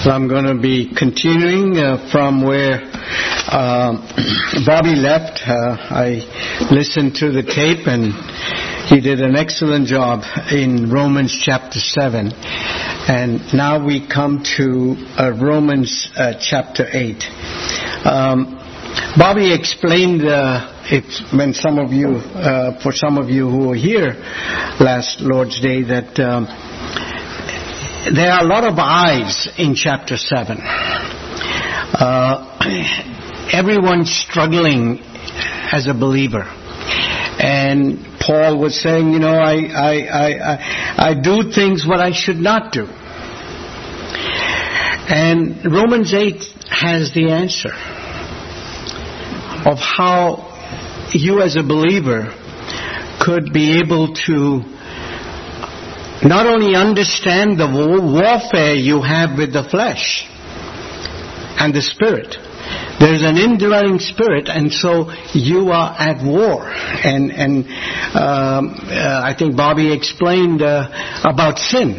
Well, I'm going to be continuing from where Bobby left. I listened to the tape and he did an excellent job in Romans chapter 7. And now we come to Romans chapter 8. Bobby explained when some of you, for some of you who were here last Lord's Day, that there are a lot of I's in chapter 7. Everyone's struggling as a believer. And Paul was saying, I do things what I should not do. And Romans 8 has the answer of how you as a believer could be able to not only understand the warfare you have with the flesh and the spirit. There's an indwelling spirit, and so you are at war. And I think Bobby explained about sin.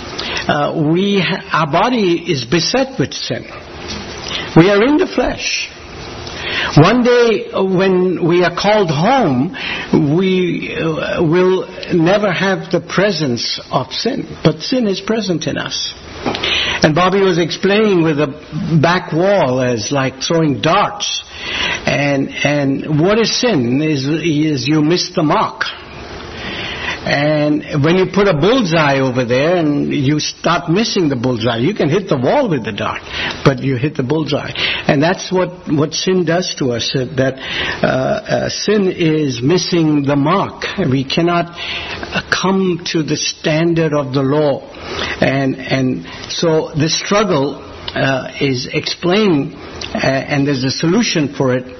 Our body is beset with sin. We are in the flesh. One day when we are called home, we will never have the presence of sin. But sin is present in us. And Bobby was explaining with a back wall as like throwing darts. And what is sin? Is you miss the mark. And when you put a bullseye over there and you start missing the bullseye, you can hit the wall with the dart, but you hit the bullseye. And that's what sin does to us, that sin is missing the mark. We cannot come to the standard of the law. And so the struggle is explained, and there's a solution for it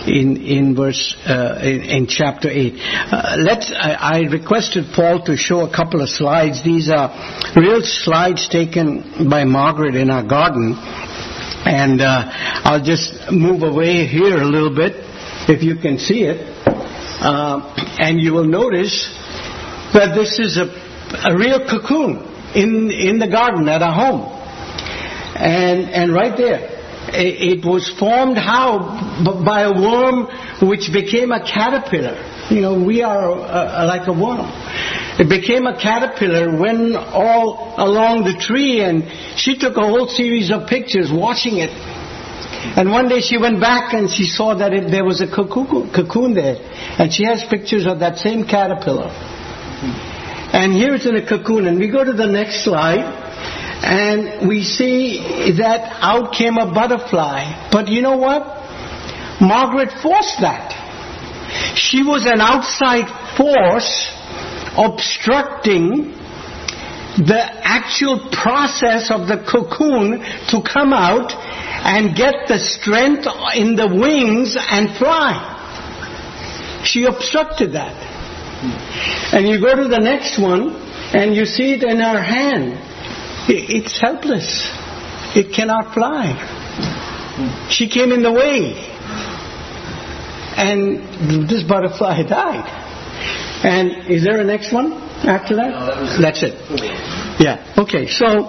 in chapter 8. I requested Paul to show a couple of slides. These are real slides taken by Margaret in our garden. And I'll just move away here a little bit, if you can see it. And you will notice that this is a real cocoon in the garden at our home. And right there, it was formed how? By a worm which became a caterpillar. We are like a worm. It became a caterpillar, went all along the tree, and she took a whole series of pictures watching it. And one day she went back and she saw that there was a cocoon there. And she has pictures of that same caterpillar. And here it's in a cocoon. And we go to the next slide. And we see that out came a butterfly. But you know what? Margaret forced that. She was an outside force obstructing the actual process of the cocoon to come out and get the strength in the wings and fly. She obstructed that. And you go to the next one and you see it in her hand. It's helpless. It cannot fly. She came in the way. And this butterfly died. And is there a next one after that? No, that's it. Yeah. Okay. So,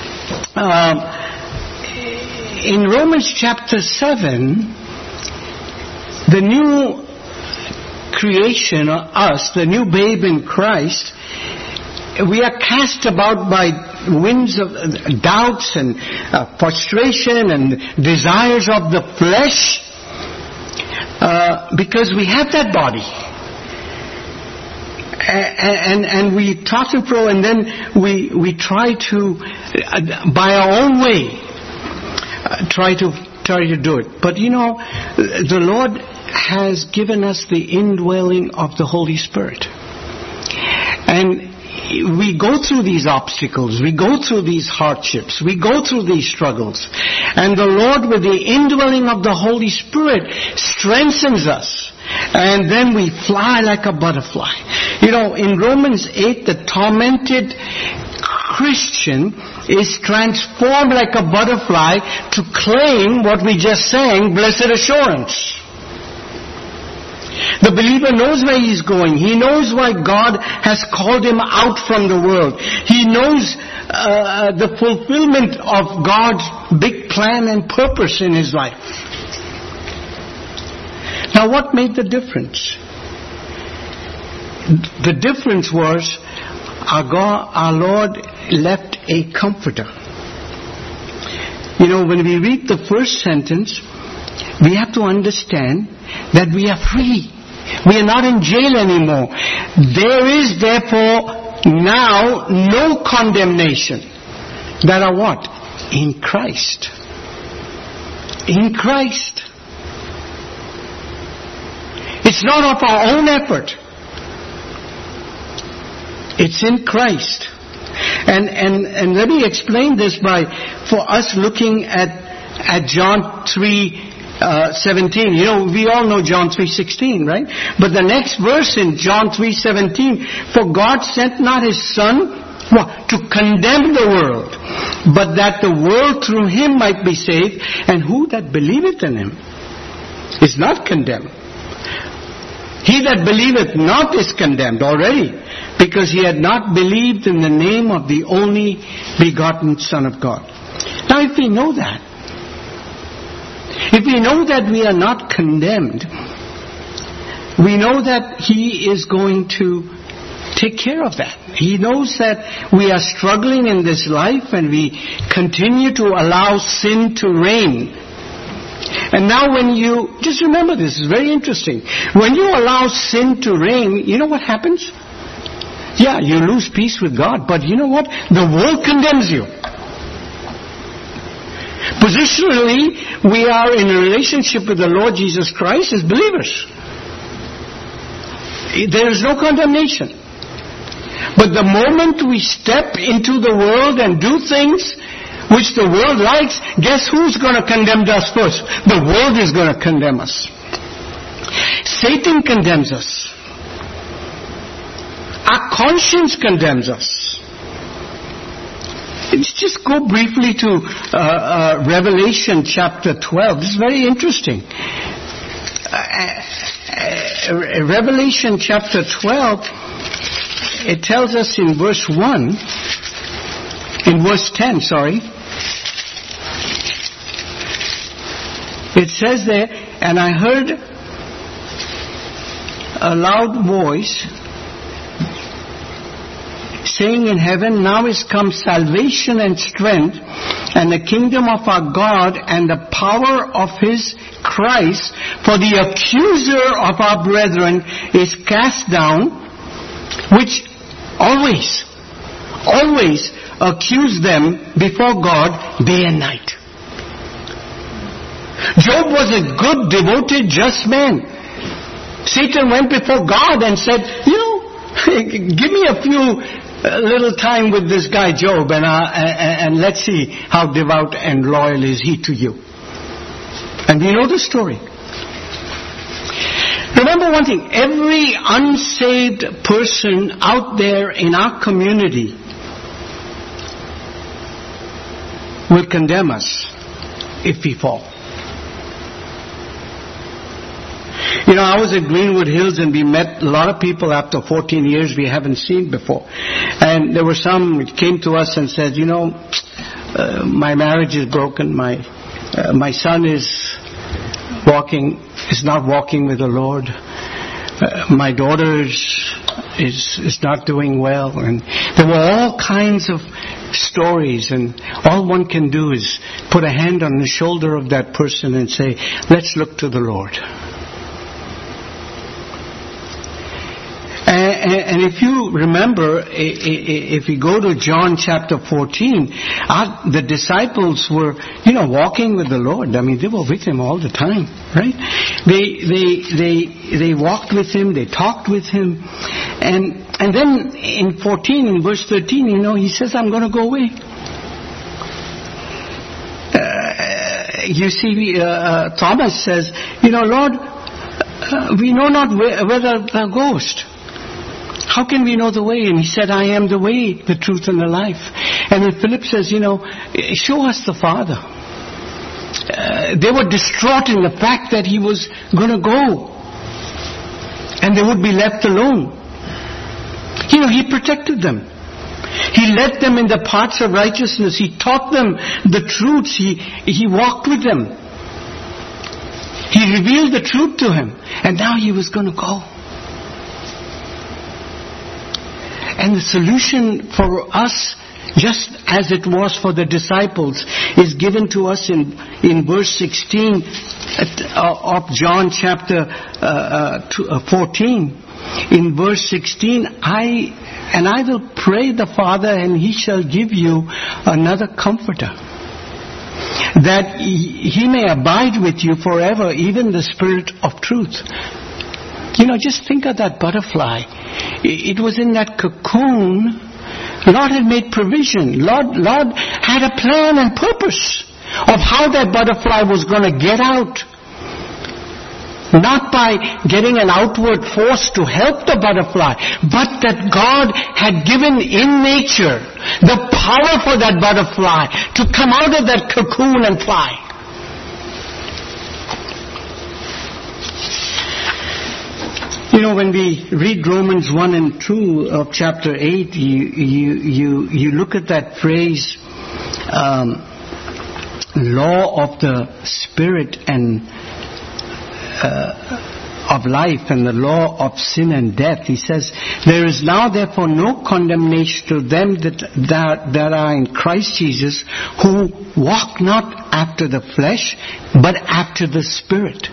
in Romans chapter 7, the new creation, us, the new babe in Christ, we are cast about by winds of doubts and frustration and desires of the flesh, because we have that body. And we toss and fro, and then we try to, by our own way, try to do it. But the Lord has given us the indwelling of the Holy Spirit. And we go through these obstacles, we go through these hardships, we go through these struggles. And the Lord, with the indwelling of the Holy Spirit, strengthens us. And then we fly like a butterfly. In Romans 8, the tormented Christian is transformed like a butterfly to claim what we just sang, blessed assurance. The believer knows where he's going. He knows why God has called him out from the world. He knows the fulfillment of God's big plan and purpose in his life. Now, what made the difference? The difference was our Lord left a comforter. You know, when we read the first sentence, we have to understand that we are free. We are not in jail anymore. There is therefore now no condemnation. That are what? In Christ. In Christ. It's not of our own effort. It's in Christ. And let me explain this for us looking at John 3:17. You know, we all know John 3:16, right? But the next verse in John 3:17, for God sent not his Son to condemn the world, but that the world through him might be saved, and who that believeth in him is not condemned. He that believeth not is condemned already, because he had not believed in the name of the only begotten Son of God. Now, if we know that, if we know that we are not condemned, we know that he is going to take care of that. He knows that we are struggling in this life and we continue to allow sin to reign. And now just remember this, is very interesting. When you allow sin to reign, you know what happens? Yeah, you lose peace with God, but you know what? The world condemns you. Positionally, we are in a relationship with the Lord Jesus Christ as believers. There is no condemnation. But the moment we step into the world and do things which the world likes, guess who's going to condemn us first? The world is going to condemn us. Satan condemns us. Our conscience condemns us. Let's just go briefly to Revelation chapter 12. This is very interesting. Revelation chapter 12, it tells us in verse 10, it says there, and I heard a loud voice saying in heaven, now is come salvation and strength and the kingdom of our God and the power of his Christ, for the accuser of our brethren is cast down, which always accuse them before God day and night. Job was a good, devoted, just man. Satan went before God and said, give me a few little time with this guy Job, and let's see how devout and loyal is he to you. And we know the story. Remember one thing, every unsaved person out there in our community will condemn us if we fall. You know, I was at Greenwood Hills and we met a lot of people after 14 years we haven't seen before. And there were some who came to us and said, my marriage is broken. My son is not walking with the Lord. My daughter is not doing well. And there were all kinds of stories, and all one can do is put a hand on the shoulder of that person and say, let's look to the Lord. And if you remember, if we go to John chapter 14, the disciples were, walking with the Lord. I mean, they were with him all the time, right? They walked with him, they talked with him. And then in 14, in verse 13, he says, I'm going to go away. Thomas says, Lord, we know not whether thou goest. How can we know the way? And he said, I am the way, the truth, and the life. And then Philip says, show us the Father. They were distraught in the fact that he was going to go. and they would be left alone. He protected them. He led them in the paths of righteousness. He taught them the truths. He walked with them. He revealed the truth to him. And now he was going to go. And the solution for us, just as it was for the disciples, is given to us in verse 16 of John chapter 14. In verse 16, I will pray the Father, and He shall give you another Comforter, that He may abide with you forever, even the Spirit of truth. Just think of that butterfly. It was in that cocoon. Lord had made provision. Lord had a plan and purpose of how that butterfly was going to get out. Not by getting an outward force to help the butterfly, but that God had given in nature the power for that butterfly to come out of that cocoon and fly. When we read Romans 1 and 2 of chapter 8, you look at that phrase, law of the Spirit and of life and the law of sin and death. He says, there is now therefore no condemnation to them that are in Christ Jesus, who walk not after the flesh, but after the Spirit.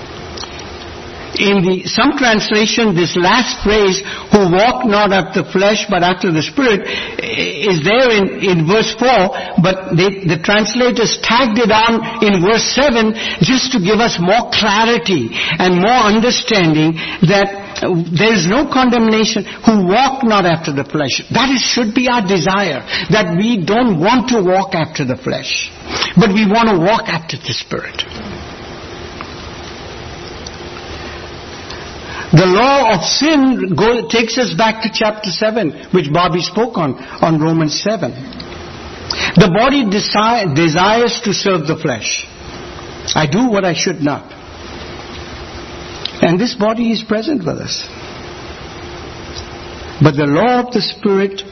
In some translation, this last phrase, who walk not after the flesh but after the Spirit, is there in verse 4, but the translators tagged it on in verse 7 just to give us more clarity and more understanding that there is no condemnation who walk not after the flesh. That should be our desire, that we don't want to walk after the flesh, but we want to walk after the Spirit. The law of sin takes us back to chapter 7, which Bobby spoke on Romans 7. The body desires to serve the flesh. I do what I should not. And this body is present with us. But the law of the Spirit,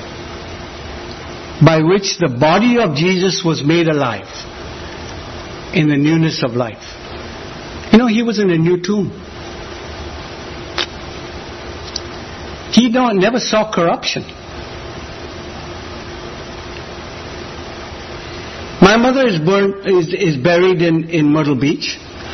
by which the body of Jesus was made alive in the newness of life. He was in a new tomb. He never saw corruption. My mother is buried in Myrtle Beach.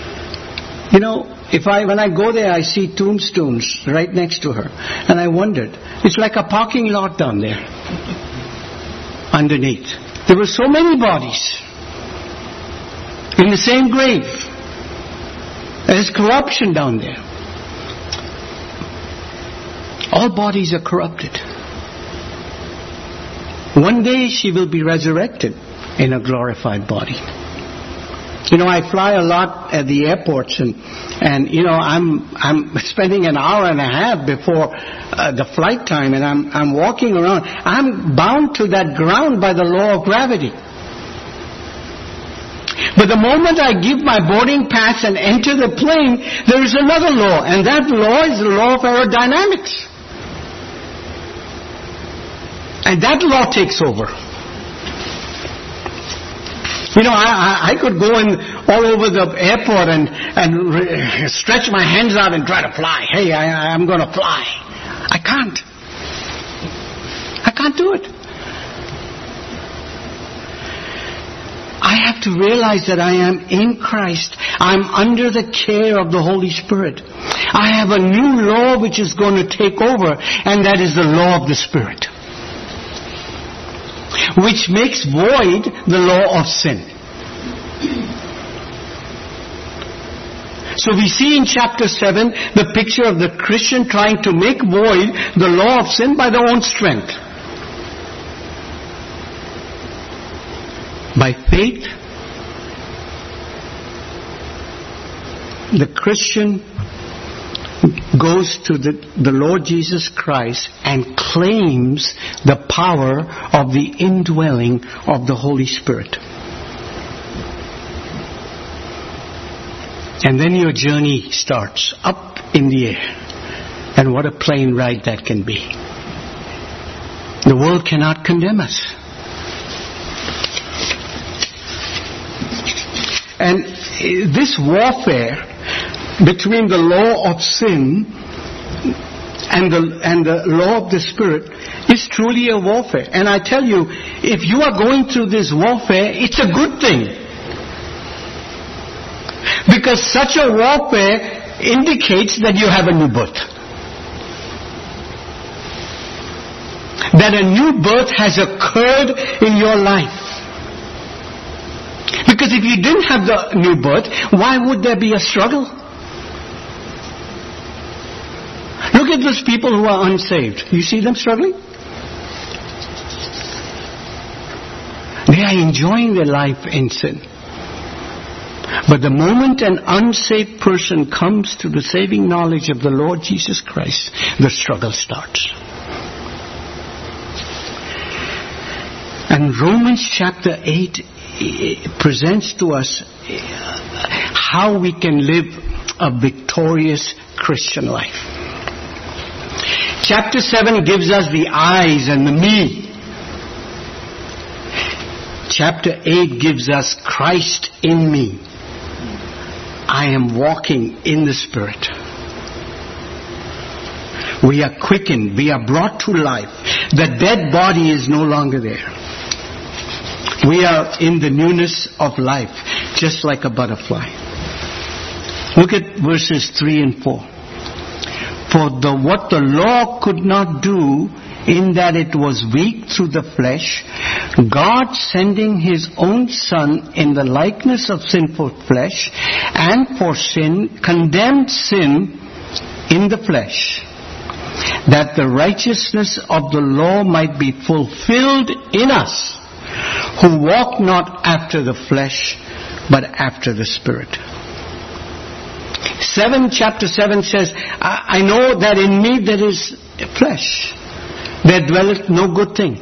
When I go there, I see tombstones right next to her. And I wondered, it's like a parking lot down there. Underneath. There were so many bodies in the same grave. There's corruption down there. All bodies are corrupted. One day she will be resurrected in a glorified body. I fly a lot at the airports and I'm spending an hour and a half before the flight time, and I'm walking around. I'm bound to that ground by the law of gravity. But the moment I give my boarding pass and enter the plane, there is another law, and that law is the law of aerodynamics. And that law takes over. I could go all over the airport and stretch my hands out and try to fly. Hey, I'm going to fly. I can't. I can't do it. I have to realize that I am in Christ. I'm under the care of the Holy Spirit. I have a new law which is going to take over, and that is the law of the Spirit, which makes void the law of sin. So we see in chapter 7 the picture of the Christian trying to make void the law of sin by their own strength. By faith, the Christian goes to the Lord Jesus Christ and claims the power of the indwelling of the Holy Spirit. And then your journey starts up in the air. And what a plain ride that can be. The world cannot condemn us. And this warfare between the law of sin and the law of the Spirit is truly a warfare. And I tell you, if you are going through this warfare, it's a good thing. Because such a warfare indicates that you have a new birth. That a new birth has occurred in your life. Because if you didn't have the new birth, why would there be a struggle? Look at those people who are unsaved. You see them struggling? They are enjoying their life in sin. But the moment an unsaved person comes to the saving knowledge of the Lord Jesus Christ, the struggle starts. And Romans chapter 8 presents to us how we can live a victorious Christian life. Chapter 7 gives us the eyes and the me. Chapter 8 gives us Christ in me. I am walking in the Spirit. We are quickened. We are brought to life. The dead body is no longer there. We are in the newness of life, just like a butterfly. Look at verses 3 and 4. For what the law could not do, in that it was weak through the flesh, God sending His own Son in the likeness of sinful flesh, and for sin, condemned sin in the flesh, that the righteousness of the law might be fulfilled in us, who walk not after the flesh, but after the Spirit. Chapter 7 says, I know that in me there is flesh, there dwelleth no good thing.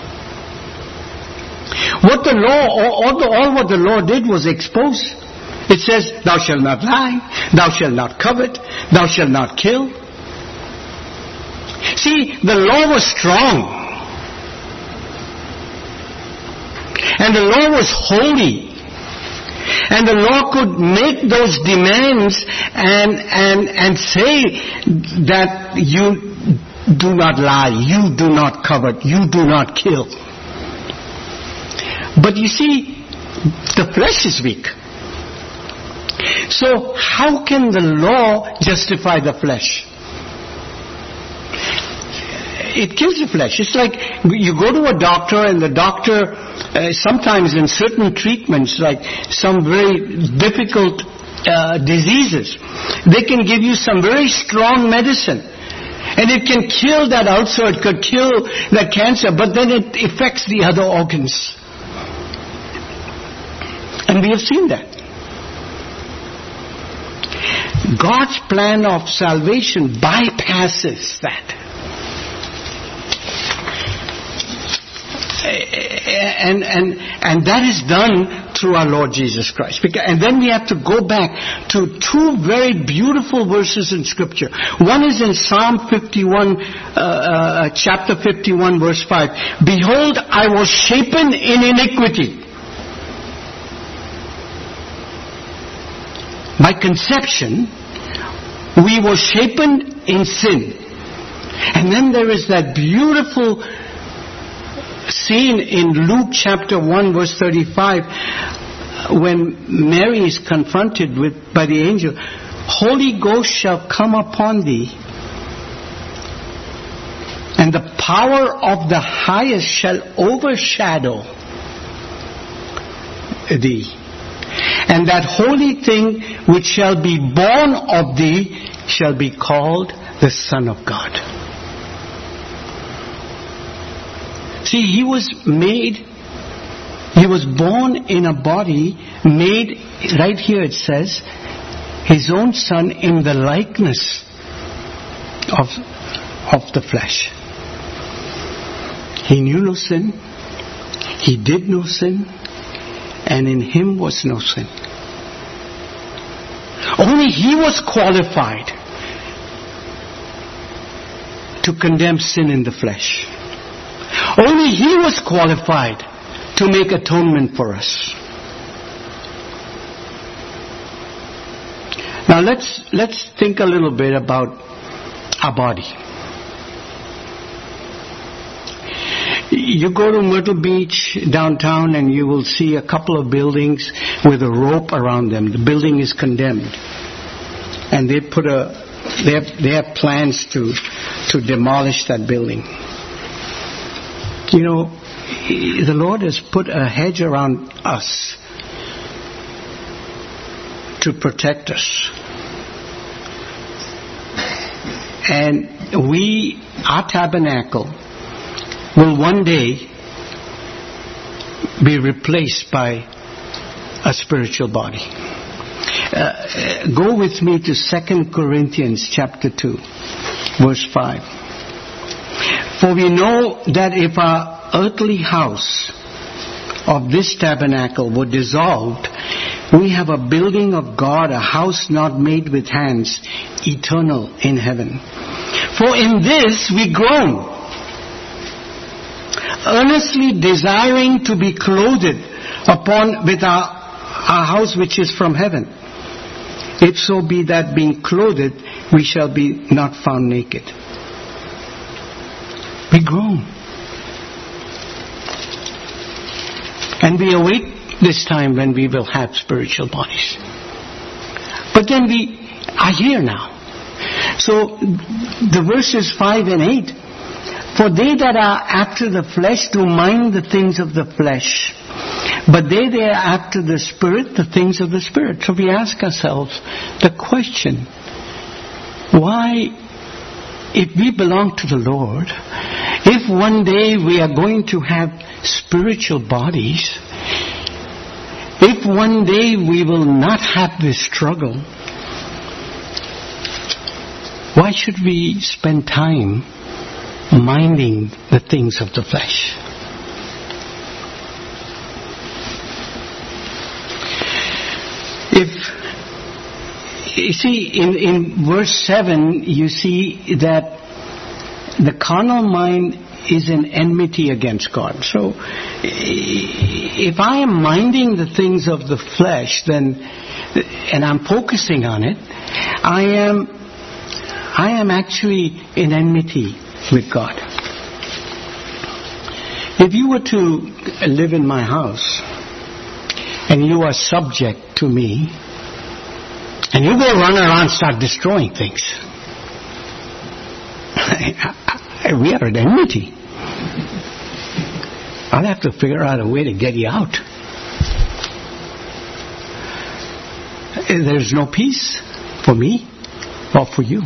What the law, all what the law did was expose. It says, thou shalt not lie, thou shalt not covet, thou shalt not kill. See, the law was strong. And the law was holy. And the law could make those demands and say that you do not lie, you do not covet, you do not kill. But you see, the flesh is weak. So how can the law justify the flesh? It kills the flesh. It's like you go to a doctor and the doctor, sometimes in certain treatments, like some very difficult diseases, they can give you some very strong medicine. And it can kill that ulcer, it could kill that cancer, but then it affects the other organs. And we have seen that. God's plan of salvation bypasses that. And that is done through our Lord Jesus Christ. And then we have to go back to two very beautiful verses in Scripture. One is in Psalm 51, chapter 51, verse 5. Behold, I was shapen in iniquity. By conception, we were shapen in sin. And then there is that beautiful scene in Luke chapter 1 verse 35 when Mary is confronted by the angel. Holy Ghost shall come upon thee, and the power of the highest shall overshadow thee. And that holy thing which shall be born of thee shall be called the Son of God. See, he was born in a body made, right here it says, his own Son in the likeness of the flesh. He knew no sin, he did no sin, and in him was no sin. Only he was qualified to condemn sin in the flesh. Only He was qualified to make atonement for us. Now let's think a little bit about our body. You go to Myrtle Beach downtown and you will see a couple of buildings with a rope around them. The building is condemned. And they have plans to demolish that building. You know, the Lord has put a hedge around us to protect us. And our tabernacle will one day be replaced by a spiritual body. Go with me to 2 Corinthians chapter 2, verse 5. For we know that if our earthly house of this tabernacle were dissolved, we have a building of God, a house not made with hands, eternal in heaven. For in this we groan, earnestly desiring to be clothed upon with our house which is from heaven. If so be that being clothed, we shall be not found naked. We groan. And we await this time when we will have spiritual bodies. But then we are here now. So the verses 5 and 8. For they that are after the flesh do mind the things of the flesh, but they that are after the Spirit, the things of the Spirit. So we ask ourselves the question, why, if we belong to the Lord, if one day we are going to have spiritual bodies, if one day we will not have this struggle, why should we spend time minding the things of the flesh? You see, in verse 7, you see that the carnal mind is in enmity against God. So, if I am minding the things of the flesh, then, and I'm focusing on it, I am actually in enmity with God. If you were to live in my house, and you are subject to me, and you go run around and start destroying things, we are at enmity. I'll have to figure out a way to get you out. There's no peace for me or for you.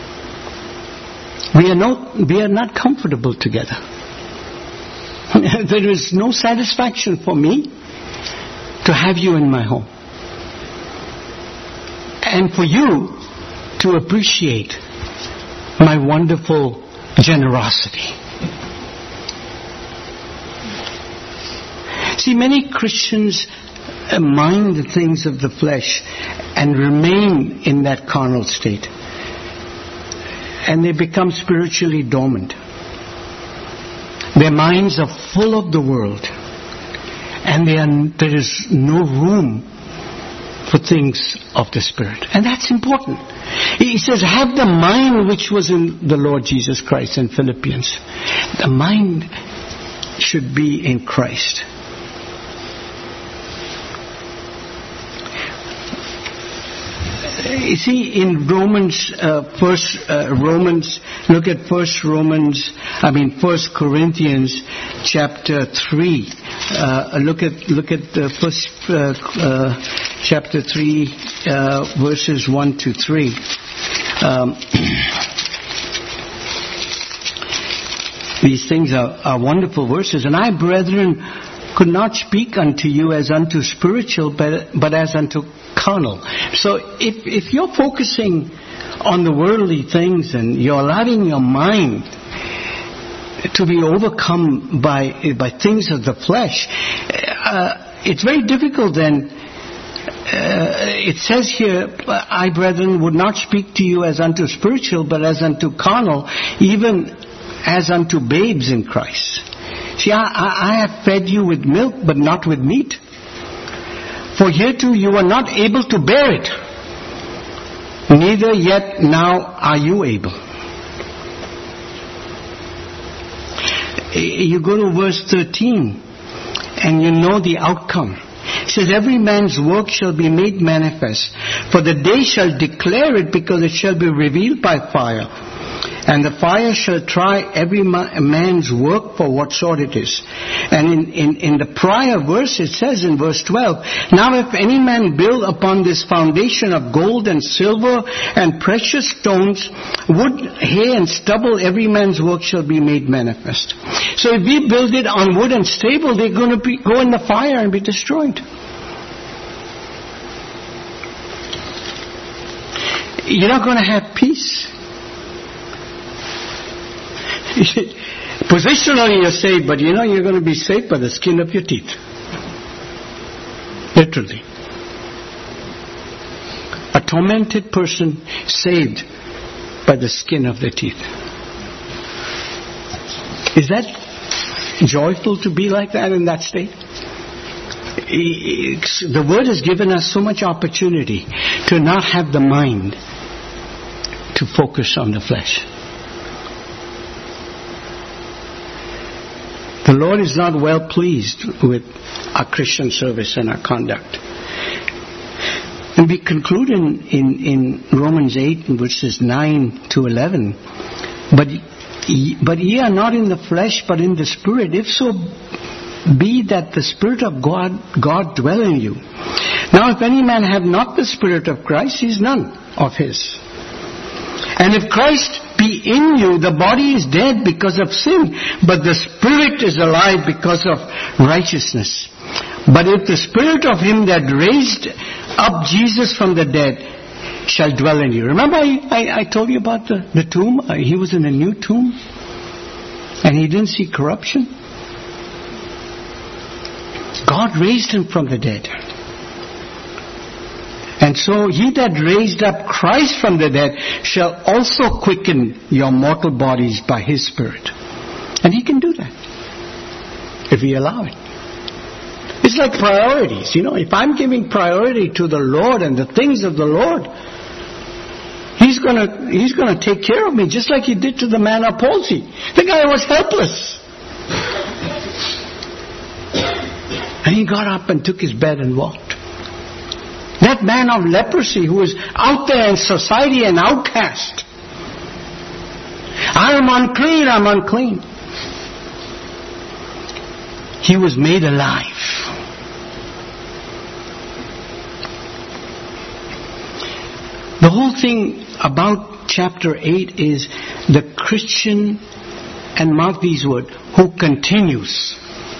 We are not comfortable together. There is no satisfaction for me to have you in my home. And for you to appreciate my wonderful generosity. See, many Christians mind the things of the flesh and remain in that carnal state. And they become spiritually dormant. Their minds are full of the world. And there is no room for things of the Spirit. And that's important. He says, have the mind which was in the Lord Jesus Christ in Philippians. The mind should be in Christ. You see, in Romans, look at 1 Corinthians chapter 3. Look at the first chapter 3, verses 1 to 3. These things are wonderful verses. And I, brethren, could not speak unto you as unto spiritual, but as unto carnal. So if you're focusing on the worldly things and you're allowing your mind to be overcome by things of the flesh, it's very difficult then it says here, I, brethren, would not speak to you as unto spiritual, but as unto carnal, even as unto babes in Christ. See, I have fed you with milk, but not with meat. For hereto you were not able to bear it, neither yet now are you able. You go to verse 13, and you know the outcome. It says, every man's work shall be made manifest, for the day shall declare it, because it shall be revealed by fire. And the fire shall try every man's work for what sort it is. And in the prior verse, it says in verse 12, now if any man build upon this foundation of gold and silver and precious stones, wood, hay and stubble, every man's work shall be made manifest. So if we build it on wood and stubble, they're going to go in the fire and be destroyed. You're not going to have peace. Positionally you're saved, but you know you're going to be saved by the skin of your teeth. Literally. A tormented person saved by the skin of their teeth. Is that joyful to be like that in that state? The Word has given us so much opportunity to not have the mind to focus on the flesh. The Lord is not well pleased with our Christian service and our conduct. And we conclude in Romans 8 verses 9 to 11. But ye are not in the flesh, but in the Spirit, if so be that the Spirit of God dwell in you. Now if any man have not the Spirit of Christ, he is none of his. And if Christ be in you, the body is dead because of sin, but the Spirit is alive because of righteousness. But if the Spirit of him that raised up Jesus from the dead shall dwell in you. Remember I told you about the tomb? He was in a new tomb and he didn't see corruption. God raised him from the dead. And so he that raised up Christ from the dead shall also quicken your mortal bodies by his Spirit. And he can do that if we allow it. It's like priorities. You know, if I'm giving priority to the Lord and the things of the Lord, He's gonna take care of me just like He did to the man of palsy. The guy was helpless. And he got up and took his bed and walked. That man of leprosy who was out there in society an outcast. I am unclean, I'm unclean. He was made alive. The whole thing about chapter 8 is the Christian, and mark these words, who continues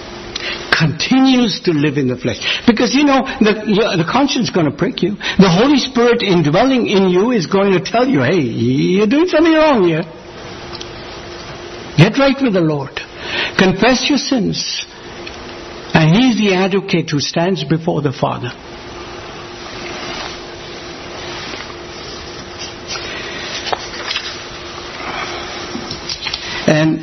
to live in the flesh. Because you know, the conscience is going to prick you. The Holy Spirit indwelling in you is going to tell you, hey, you're doing something wrong here. Get right with the Lord. Confess your sins. And He is the advocate who stands before the Father. And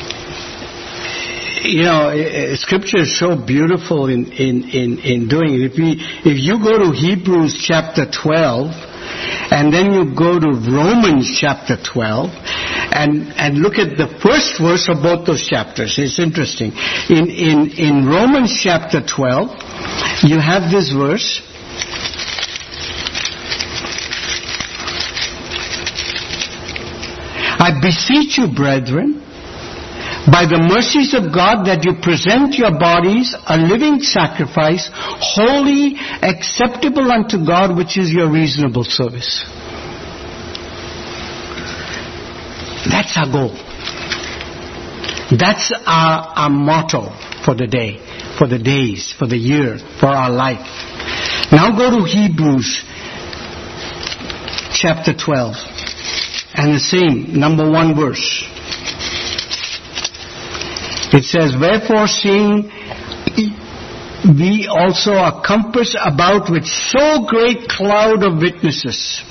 you know, Scripture is so beautiful in doing it. If you go to Hebrews chapter 12, and then you go to Romans chapter 12, and look at the first verse of both those chapters. It's interesting. In Romans chapter 12, you have this verse. I beseech you, brethren, by the mercies of God, that you present your bodies a living sacrifice, holy, acceptable unto God, which is your reasonable service. That's our goal. That's our motto for the day, for the days, for the year, for our life. Now go to Hebrews chapter 12 and the same, number 1 verse. It says, wherefore seeing we also are compassed about with so great cloud of witnesses.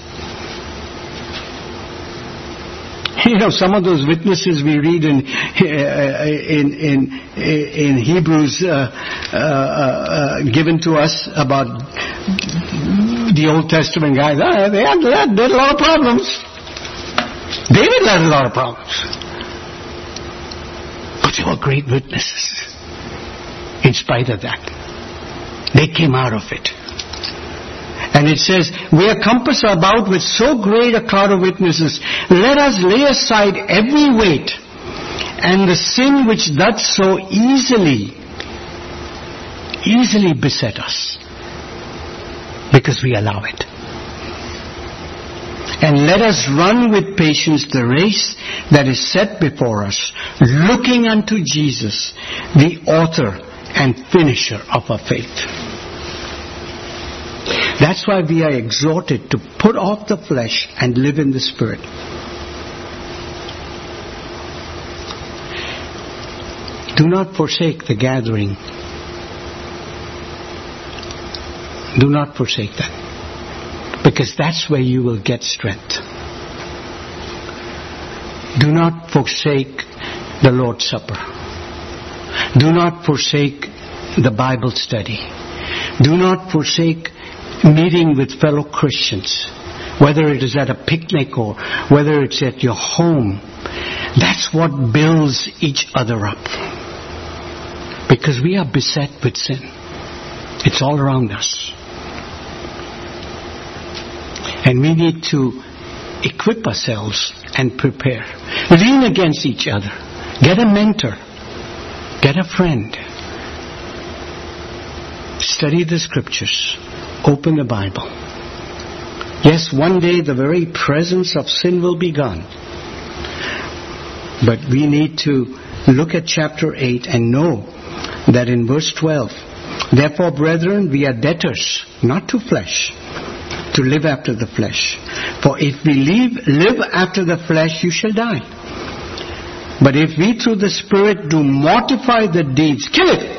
You know, some of those witnesses we read in Hebrews given to us about the Old Testament guys. They had a lot of problems. David had a lot of problems. But they were great witnesses. In spite of that, they came out of it. And it says, we are compassed about with so great a cloud of witnesses. Let us lay aside every weight and the sin which doth so easily beset us. Because we allow it. And let us run with patience the race that is set before us, looking unto Jesus, the author and finisher of our faith. That's why we are exhorted to put off the flesh and live in the Spirit. Do not forsake the gathering. Do not forsake that. Because that's where you will get strength. Do not forsake the Lord's Supper. Do not forsake the Bible study. Do not forsake meeting with fellow Christians, whether it is at a picnic or whether it's at your home. That's what builds each other up. Because we are beset with sin. It's all around us. And we need to equip ourselves and prepare. Lean against each other. Get a mentor. Get a friend. Study the scriptures. Open the Bible. Yes, one day the very presence of sin will be gone. But we need to look at chapter 8 and know that in verse 12, therefore, brethren, we are debtors, not to flesh, to live after the flesh. For if we live after the flesh, you shall die. But if we through the Spirit do mortify the deeds, kill it,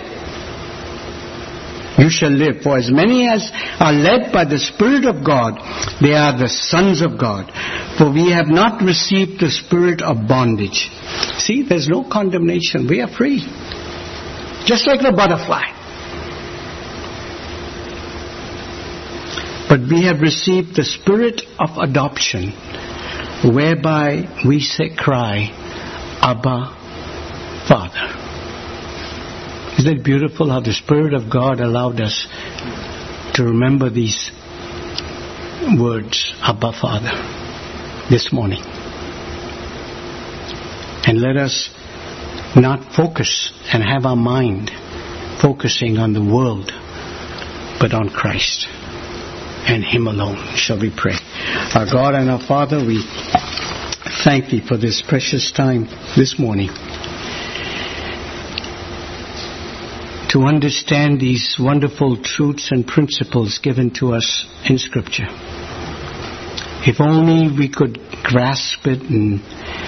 you shall live. For as many as are led by the Spirit of God, they are the sons of God. For we have not received the spirit of bondage. See, there's no condemnation. We are free. Just like the butterfly. But we have received the spirit of adoption, whereby we cry, Abba, Father. Isn't it beautiful how the Spirit of God allowed us to remember these words, Abba, Father, this morning? And let us not focus and have our mind focusing on the world, but on Christ and Him alone. Shall we pray? Our God and our Father, we thank Thee for this precious time this morning to understand these wonderful truths and principles given to us in Scripture. If only we could grasp it and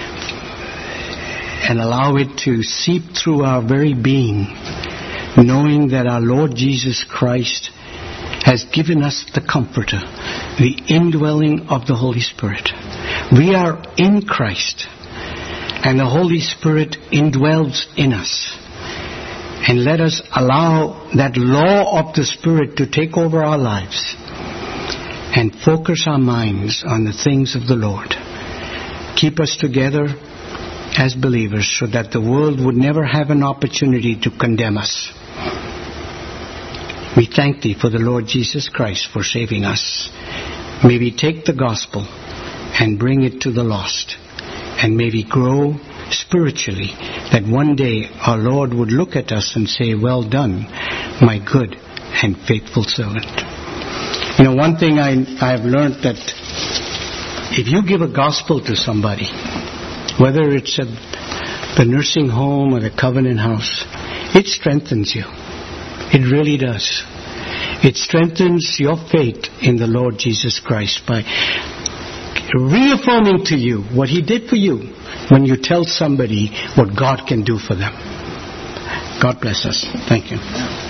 allow it to seep through our very being, knowing that our Lord Jesus Christ has given us the Comforter, the indwelling of the Holy Spirit. We are in Christ, and the Holy Spirit indwells in us. And let us allow that law of the Spirit to take over our lives and focus our minds on the things of the Lord. Keep us together as believers so that the world would never have an opportunity to condemn us. We thank Thee for the Lord Jesus Christ for saving us. May we take the gospel and bring it to the lost. And may we grow spiritually, that one day our Lord would look at us and say, well done, my good and faithful servant. You know, one thing I have learned, that if you give a gospel to somebody, whether it's at the nursing home or the Covenant House, it strengthens you. It really does. It strengthens your faith in the Lord Jesus Christ by reaffirming to you what He did for you when you tell somebody what God can do for them. God bless us. Thank you.